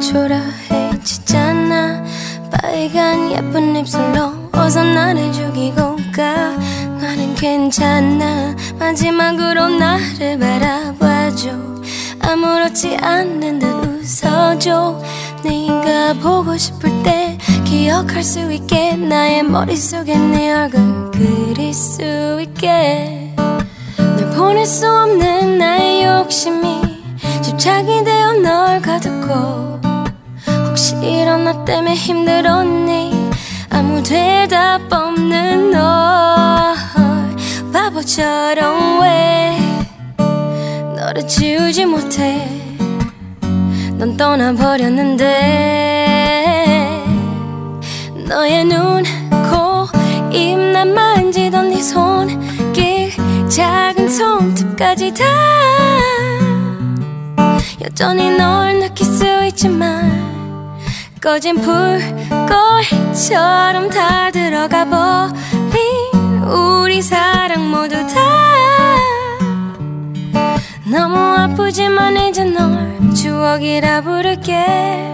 초라해지잖아. 빨간 예쁜 입술로 어서 나를 죽이고 가. 나는 괜찮아. 마지막으로 나를 바라봐줘. 아무렇지 않은 듯 웃어줘. 네가 보고 싶을 때 기억할 수 있게, 나의 머릿속에 네 얼굴 그릴 수 있게. 널 보낼 수 없는 나의 욕심이 집착이 되어 널 가두고, 혹시 일어나 때문에 힘들었니? 아무 대답 없는 널 바보처럼 왜 너를 지우지 못해. 넌 떠나버렸는데 너의 눈, 코, 입 난 만지던 네 손길, 작은 손톱까지 다 여전히 널 느낄 수 있지만 꺼진 불꽃처럼 다 들어가 버린 우리 사랑 모두 다 너무 아프지만 이제 널 추억이라 부를게.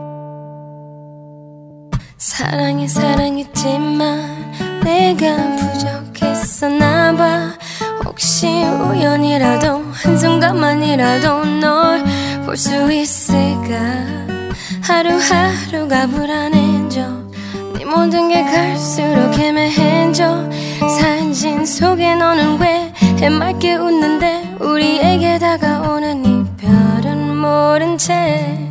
사랑해 사랑했지만 내가 부족했었나봐. 혹시 우연이라도 한순간만이라도 널 볼 수 있을까. 하루하루가 불안해져. 네 모든 게 갈수록 애매해져. 사진 속에 너는 왜 해맑게 웃는데 우리에게 다가오는 이별은 모른 채